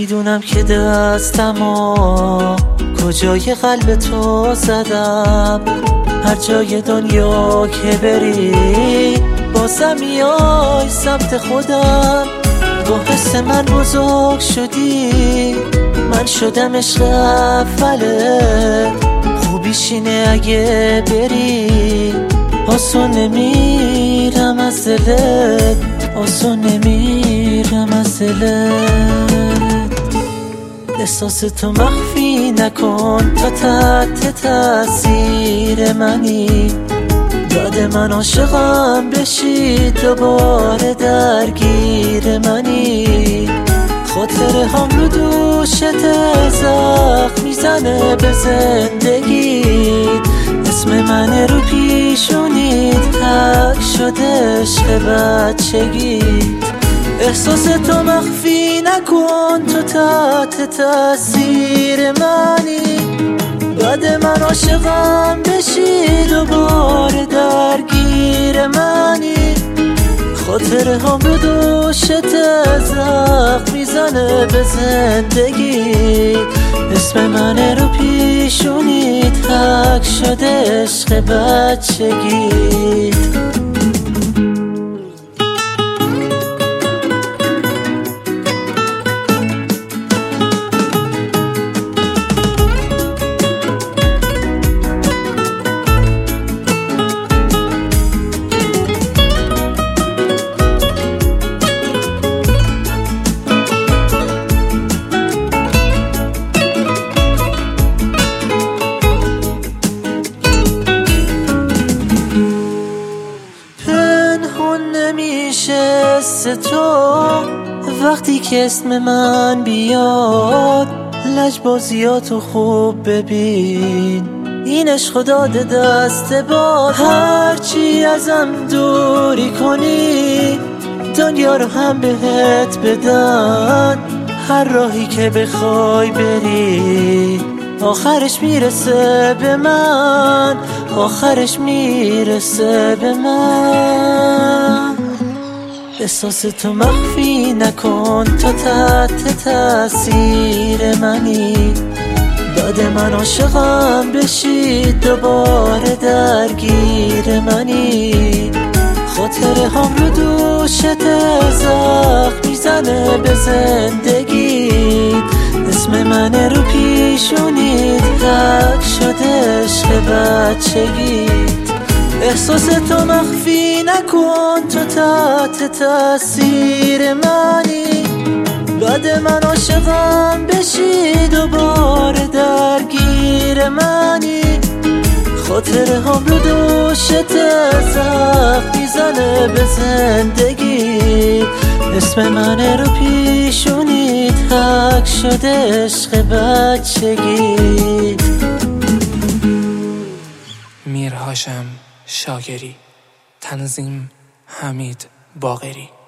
میدونم که دستمو کجای قلب تو زدم، هر جای دنیا که بری بازم میای سمت خودم. با حس من بزرگ شدی، من شدم عشق اوله. خوبیش اینه اگه بری آسون نمیرم از دلت، آسون نمیرم از دلت. احساس تو مخفی نکن، تا تحت تاثیر منی. بعد من عاشقم بشی، دوباره درگیر منی. خاطره هم رو دوشت زخم میزنه به زندگیت. اسم من رو پیشونیت حک شده عشق بچگیت. احساس تو مخفی نکن، تو تحت تاثیر منی. بعد من عاشقم بشی، دوباره درگیر منی. خاطره هم رو دوشت زخم میزنه به زندگی. اسم من رو پیشونیت حک شده عشق بچگیت. تو وقتی که اسم من بیاد، لجبازیاتو خوب ببین. این عشق داده دست باد، هرچی ازم دوری کنی دنیا رو هم بهت بدن. هر راهی که بخوای بری آخرش میرسه به من، آخرش میرسه به من. احساس تو مخفی نکن، تا تحت تاثیر منی. بعد من عاشقم بشی، دوباره درگیر منی. خاطره هم رو دوشت زخم میزنه به زندگیت. اسم من رو پیشونیت حک شده عشق بچگیت. احساس تو مخفی نکن، تو تحت تاثیر منی. بعد من عاشقم بشی، دوباره درگیر منی. خاطره هم رو دوشت زخم میزنه به زندگی. اسم من رو پیشونیت حک شده عشق بچگی. میر هاشم شاگری، تنظیم حمید باقری.